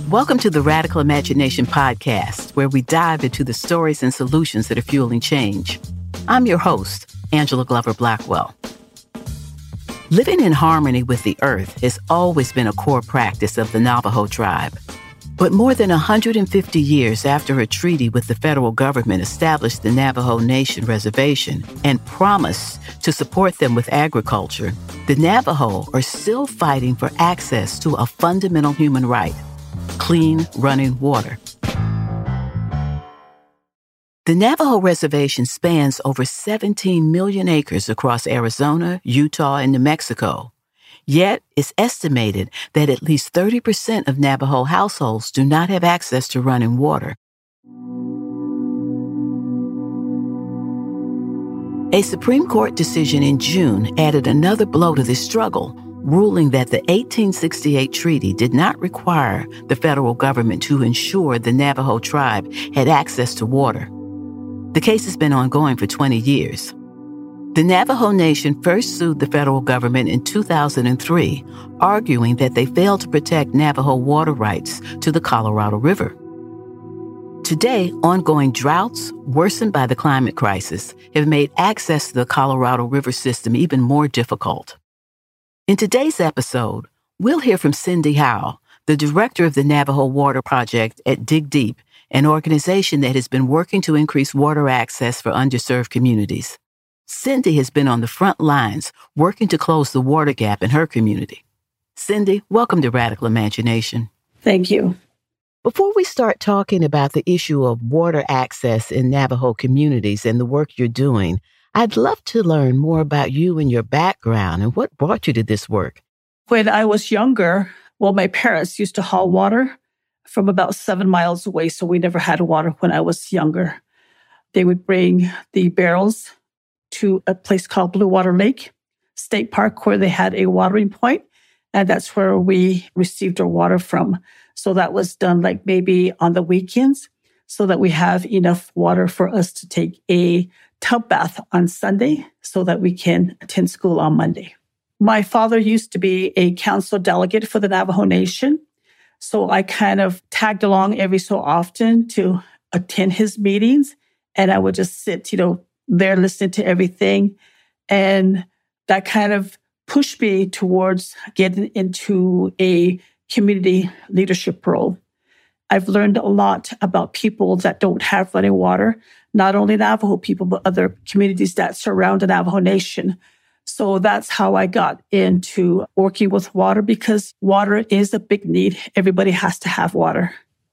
Welcome to the Radical Imagination Podcast, where we dive into the stories and solutions that are fueling change. I'm your host, Angela Glover Blackwell. Living in harmony with the earth has always been a core practice of the Navajo tribe. But more than 150 years after a treaty with the federal government established the Navajo Nation Reservation and promised to support them with agriculture, the Navajo are still fighting for access to a fundamental human right: clean, running water. The Navajo Reservation spans over 17 million acres across Arizona, Utah, and New Mexico. Yet, it's estimated that at least 30% of Navajo households do not have access to running water. A Supreme Court decision in June added another blow to this struggle, ruling that the 1868 treaty did not require the federal government to ensure the Navajo tribe had access to water. The case has been ongoing for 20 years. The Navajo Nation first sued the federal government in 2003, arguing that they failed to protect Navajo water rights to the Colorado River. Today, ongoing droughts, worsened by the climate crisis, have made access to the Colorado River system even more difficult. In today's episode, we'll hear from Cindy Howe, the director of the Navajo Water Project at Dig Deep, an organization that has been working to increase water access for underserved communities. Cindy has been on the front lines working to close the water gap in her community. Cindy, welcome to Radical Imagination. Thank you. Before we start talking about the issue of water access in Navajo communities and the work you're doing, I'd love to learn more about you and your background and what brought you to this work. When I was younger, my parents used to haul water from about 7 miles away, so we never had water when I was younger. They would bring the barrels to a place called Blue Water Lake State Park, where they had a watering point, and that's where we received our water from. So that was done like maybe on the weekends, so that we have enough water for us to take a tub bath on Sunday so that we can attend school on Monday. My father used to be a council delegate for the Navajo Nation, so I kind of tagged along every so often to attend his meetings, and I would just sit, there listening to everything. And that kind of pushed me towards getting into a community leadership role. I've learned a lot about people that don't have running water, not only Navajo people, but other communities that surround the Navajo Nation. So that's how I got into working with water, because water is a big need. Everybody has to have water.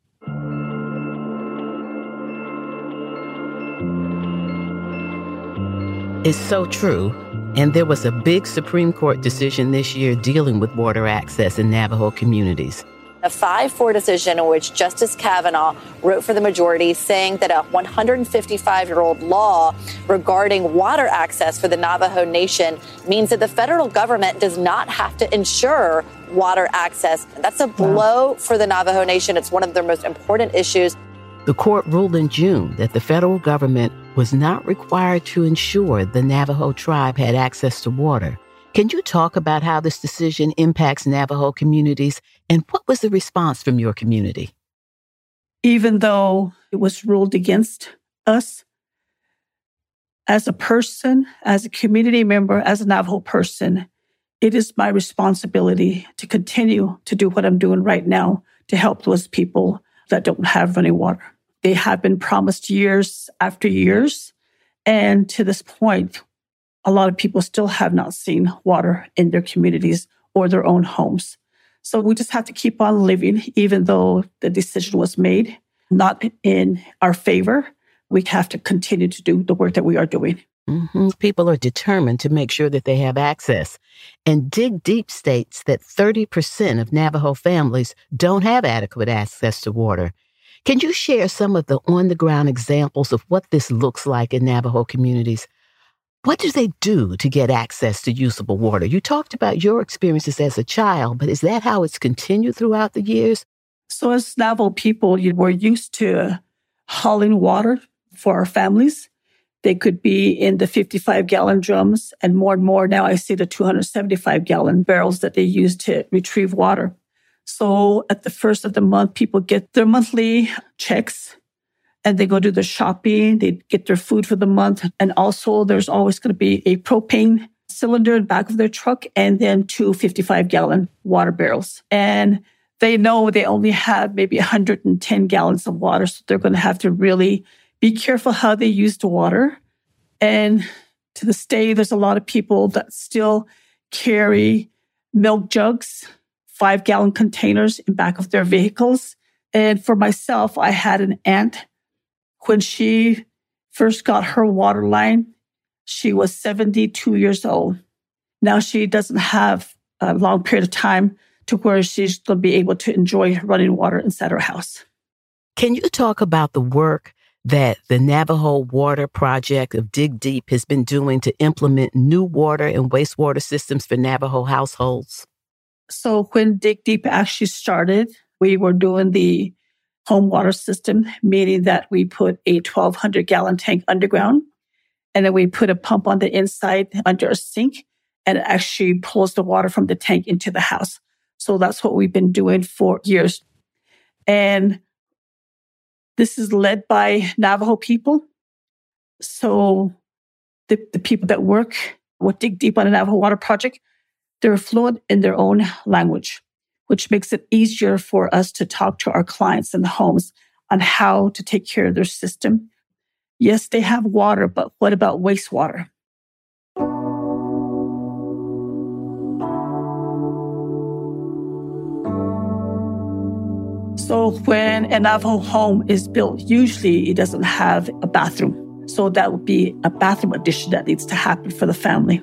It's so true. And there was a big Supreme Court decision this year dealing with water access in Navajo communities. A 5-4 decision in which Justice Kavanaugh wrote for the majority, saying that a 155-year-old law regarding water access for the Navajo Nation means that the federal government does not have to ensure water access. That's a blow for the Navajo Nation. It's one of their most important issues. The court ruled in June that the federal government was not required to ensure the Navajo tribe had access to water. Can you talk about how this decision impacts Navajo communities, and what was the response from your community? Even though it was ruled against us, as a person, as a community member, as a Navajo person, it is my responsibility to continue to do what I'm doing right now to help those people that don't have running water. They have been promised years after years, and to this point, a lot of people still have not seen water in their communities or their own homes. So we just have to keep on living, even though the decision was made not in our favor. We have to continue to do the work that we are doing. Mm-hmm. People are determined to make sure that they have access. And Dig Deep states that 30% of Navajo families don't have adequate access to water. Can you share some of the on-the-ground examples of what this looks like in Navajo communities? What do they do to get access to usable water? You talked about your experiences as a child, but is that how it's continued throughout the years? So as Navajo people, we're used to hauling water for our families. They could be in the 55-gallon drums, and more now I see the 275-gallon barrels that they use to retrieve water. So at the first of the month, people get their monthly checks and they go do their shopping. They get their food for the month. And also there's always going to be a propane cylinder in the back of their truck and then 2 55-gallon water barrels. And they know they only have maybe 110 gallons of water. So they're going to have to really be careful how they use the water. And to this day, there's a lot of people that still carry milk jugs, 5-gallon containers in back of their vehicles. And for myself, I had an aunt. When she first got her water line, she was 72 years old. Now she doesn't have a long period of time to where she's going to be able to enjoy running water inside her house. Can you talk about the work that the Navajo Water Project of Dig Deep has been doing to implement new water and wastewater systems for Navajo households? So when Dig Deep actually started, we were doing the home water system, meaning that we put a 1,200-gallon tank underground, and then we put a pump on the inside under a sink, and it actually pulls the water from the tank into the house. So that's what we've been doing for years. And this is led by Navajo people. So the people that work with Dig Deep on the Navajo Water Project, they're fluent in their own language, which makes it easier for us to talk to our clients in the homes on how to take care of their system. Yes, they have water, but what about wastewater? So when a Navajo home is built, usually it doesn't have a bathroom. So that would be a bathroom addition that needs to happen for the family.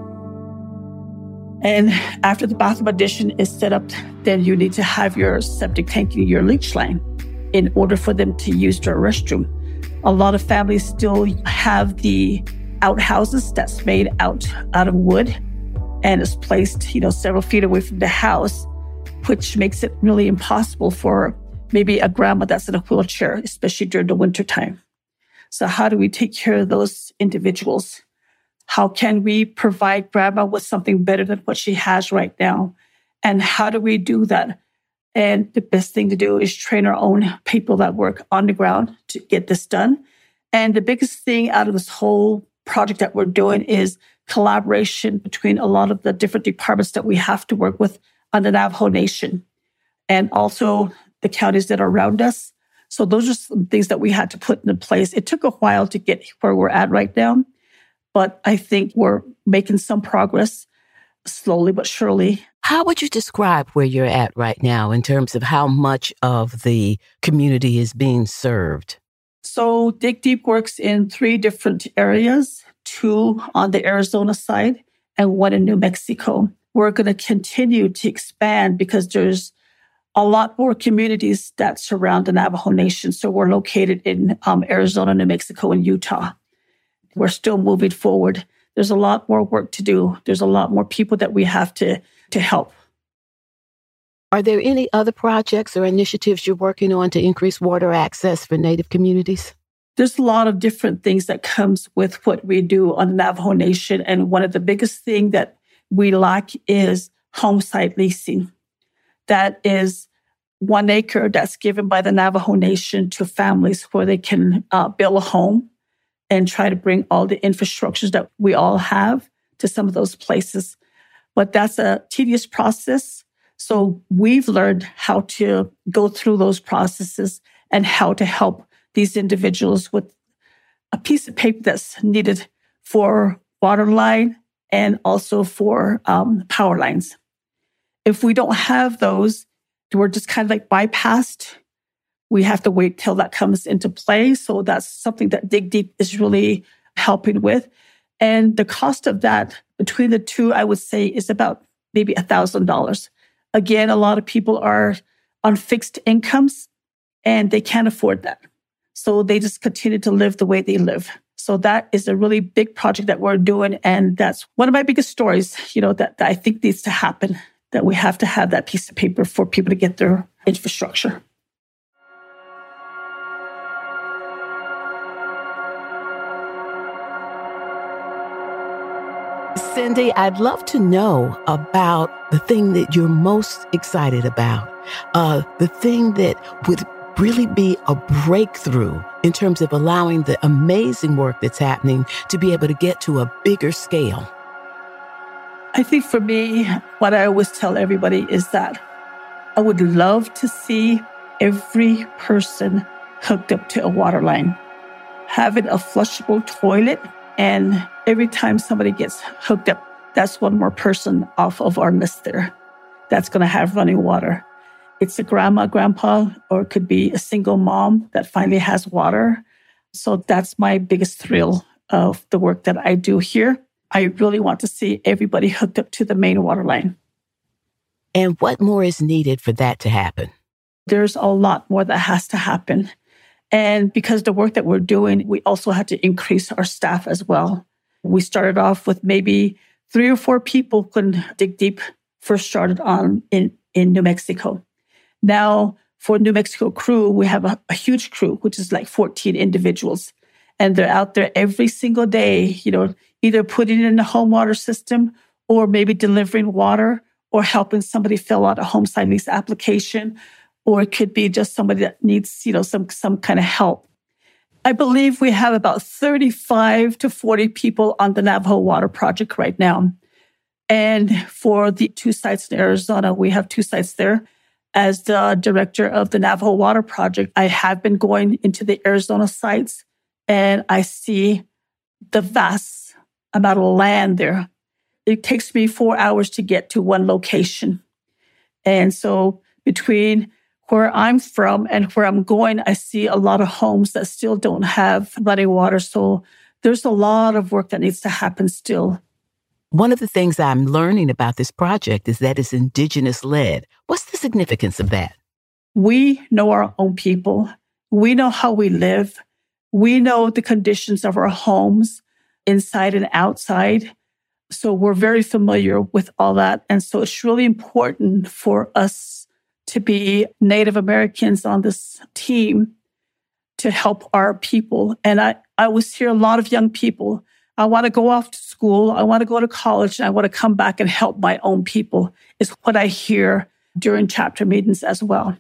And after the bathroom addition is set up, then you need to have your septic tank and your leach line in order for them to use their restroom. A lot of families still have the outhouses that's made out of wood and is placed, several feet away from the house, which makes it really impossible for maybe a grandma that's in a wheelchair, especially during the wintertime. So how do we take care of those individuals? How can we provide grandma with something better than what she has right now? And how do we do that? And the best thing to do is train our own people that work on the ground to get this done. And the biggest thing out of this whole project that we're doing is collaboration between a lot of the different departments that we have to work with on the Navajo Nation and also the counties that are around us. So those are some things that we had to put into place. It took a while to get where we're at right now, but I think we're making some progress slowly but surely. How would you describe where you're at right now in terms of how much of the community is being served? So Dig Deep works in 3 different areas, 2 on the Arizona side and 1 in New Mexico. We're going to continue to expand because there's a lot more communities that surround the Navajo Nation. So we're located in Arizona, New Mexico, and Utah. We're still moving forward. There's a lot more work to do. There's a lot more people that we have to help. Are there any other projects or initiatives you're working on to increase water access for Native communities? There's a lot of different things that comes with what we do on the Navajo Nation. And one of the biggest things that we lack is home site leasing. That is 1 acre that's given by the Navajo Nation to families where they can build a home and try to bring all the infrastructures that we all have to some of those places. But that's a tedious process. So we've learned how to go through those processes and how to help these individuals with a piece of paper that's needed for water line and also for power lines. If we don't have those, we're just kind of like bypassed. We have to wait till that comes into play. So that's something that Dig Deep is really helping with. And the cost of that between the two, I would say, is about maybe $1,000. Again, a lot of people are on fixed incomes and they can't afford that. So they just continue to live the way they live. So that is a really big project that we're doing. And that's one of my biggest stories, that I think needs to happen, that we have to have that piece of paper for people to get their infrastructure. Cindy, I'd love to know about the thing that you're most excited about the thing that would really be a breakthrough in terms of allowing the amazing work that's happening to be able to get to a bigger scale? I think for me, what I always tell everybody is that I would love to see every person hooked up to a water line, having a flushable toilet, and every time somebody gets hooked up, that's one more person off of our list there that's going to have running water. It's a grandma, grandpa, or it could be a single mom that finally has water. So that's my biggest thrill of the work that I do here. I really want to see everybody hooked up to the main water line. And what more is needed for that to happen? There's a lot more that has to happen. And because the work that we're doing, we also had to increase our staff as well. We started off with maybe 3 or 4 people couldn't dig deep, first started on in New Mexico. Now, for New Mexico crew, we have a huge crew, which is like 14 individuals. And they're out there every single day, either putting in a home water system or maybe delivering water or helping somebody fill out a home site lease application. Or it could be just somebody that needs, some kind of help. I believe we have about 35 to 40 people on the Navajo Water Project right now. And for the 2 sites in Arizona, we have 2 sites there. As the director of the Navajo Water Project, I have been going into the Arizona sites and I see the vast amount of land there. It takes me 4 hours to get to one location. And so between where I'm from and where I'm going, I see a lot of homes that still don't have running water. So there's a lot of work that needs to happen still. One of the things I'm learning about this project is that it's Indigenous-led. What's the significance of that? We know our own people. We know how we live. We know the conditions of our homes, inside and outside. So we're very familiar with all that. And so it's really important for us to be Native Americans on this team to help our people. And I always hear a lot of young people, I want to go off to school, I want to go to college, and I want to come back and help my own people, is what I hear during chapter meetings as well.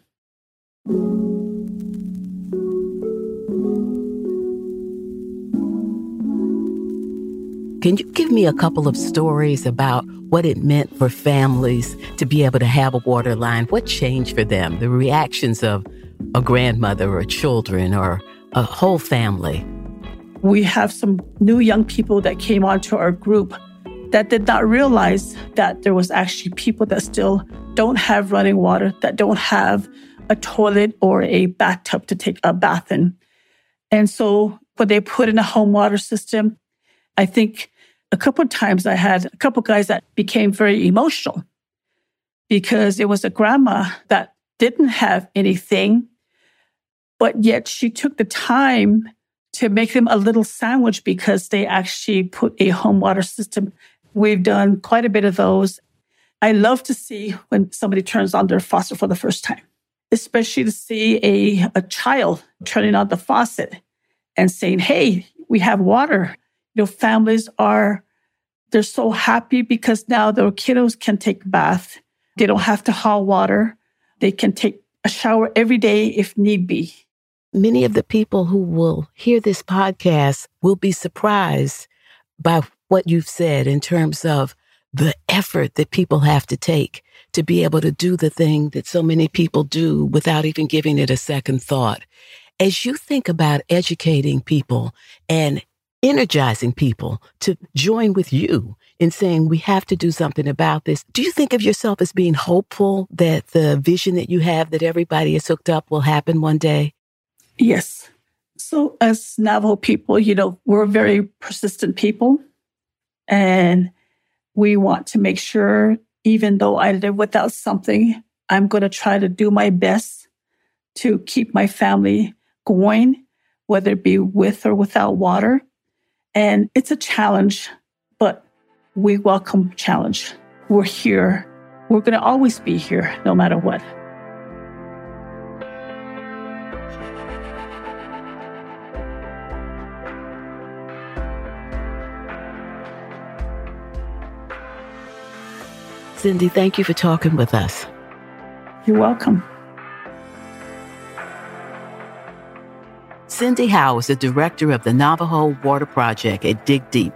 Can you give me a couple of stories about what it meant for families to be able to have a water line? What changed for them? The reactions of a grandmother or children or a whole family? We have some new young people that came onto our group that did not realize that there was actually people that still don't have running water, that don't have a toilet or a bathtub to take a bath in. And so when they put in a home water system, I think a couple of times I had a couple of guys that became very emotional because it was a grandma that didn't have anything, but yet she took the time to make them a little sandwich because they actually put a home water system. We've done quite a bit of those. I love to see when somebody turns on their faucet for the first time, especially to see a child turning on the faucet and saying, hey, we have water. Families they're so happy because now their kiddos can take a bath. They don't have to haul water. They can take a shower every day if need be. Many of the people who will hear this podcast will be surprised by what you've said in terms of the effort that people have to take to be able to do the thing that so many people do without even giving it a second thought. As you think about educating people and energizing people to join with you in saying we have to do something about this, do you think of yourself as being hopeful that the vision that you have that everybody is hooked up will happen one day? Yes. So as Navajo people, we're very persistent people. And we want to make sure, even though I live without something, I'm going to try to do my best to keep my family going, whether it be with or without water. And it's a challenge, but we welcome challenge. We're here. We're going to always be here, no matter what. Cindy, thank you for talking with us. You're welcome. Cindy Howe is the director of the Navajo Water Project at Dig Deep.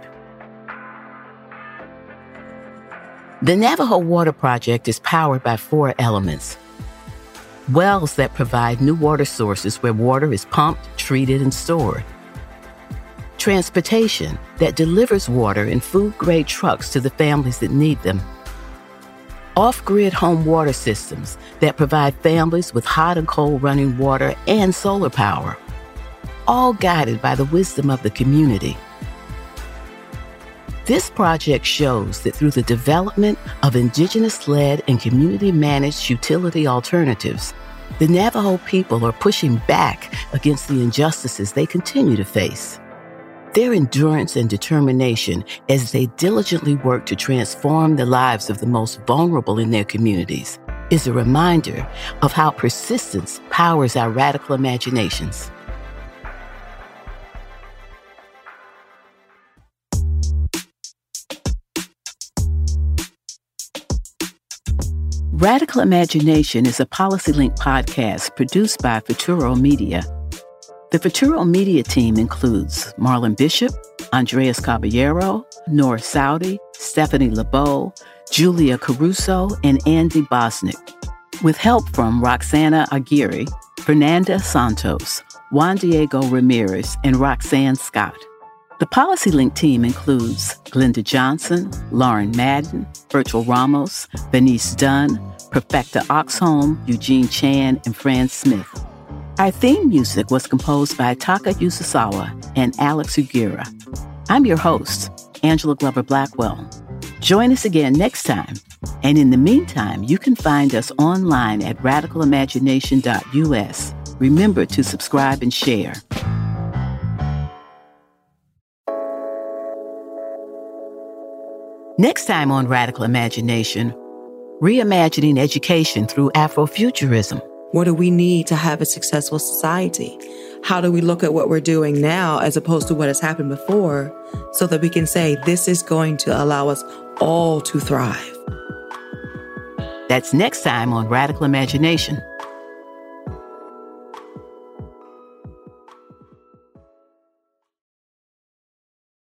The Navajo Water Project is powered by 4 elements. Wells that provide new water sources where water is pumped, treated, and stored. Transportation that delivers water in food-grade trucks to the families that need them. Off-grid home water systems that provide families with hot and cold running water and solar power, all guided by the wisdom of the community. This project shows that through the development of indigenous-led and community-managed utility alternatives, the Navajo people are pushing back against the injustices they continue to face. Their endurance and determination as they diligently work to transform the lives of the most vulnerable in their communities is a reminder of how persistence powers our radical imaginations. Radical Imagination is a PolicyLink podcast produced by Futuro Media. The Futuro Media team includes Marlon Bishop, Andreas Caballero, Nora Saudi, Stephanie LeBeau, Julia Caruso, and Andy Bosnick, with help from Roxana Aguirre, Fernanda Santos, Juan Diego Ramirez, and Roxanne Scott. The PolicyLink team includes Glenda Johnson, Lauren Madden, Virtual Ramos, Venice Dunn, Perfecta Oxholm, Eugene Chan, and Fran Smith. Our theme music was composed by Taka Yusasawa and Alex Ugira. I'm your host, Angela Glover Blackwell. Join us again next time. And in the meantime, you can find us online at radicalimagination.us. Remember to subscribe and share. Next time on Radical Imagination, reimagining education through Afrofuturism. What do we need to have a successful society? How do we look at what we're doing now as opposed to what has happened before so that we can say this is going to allow us all to thrive? That's next time on Radical Imagination.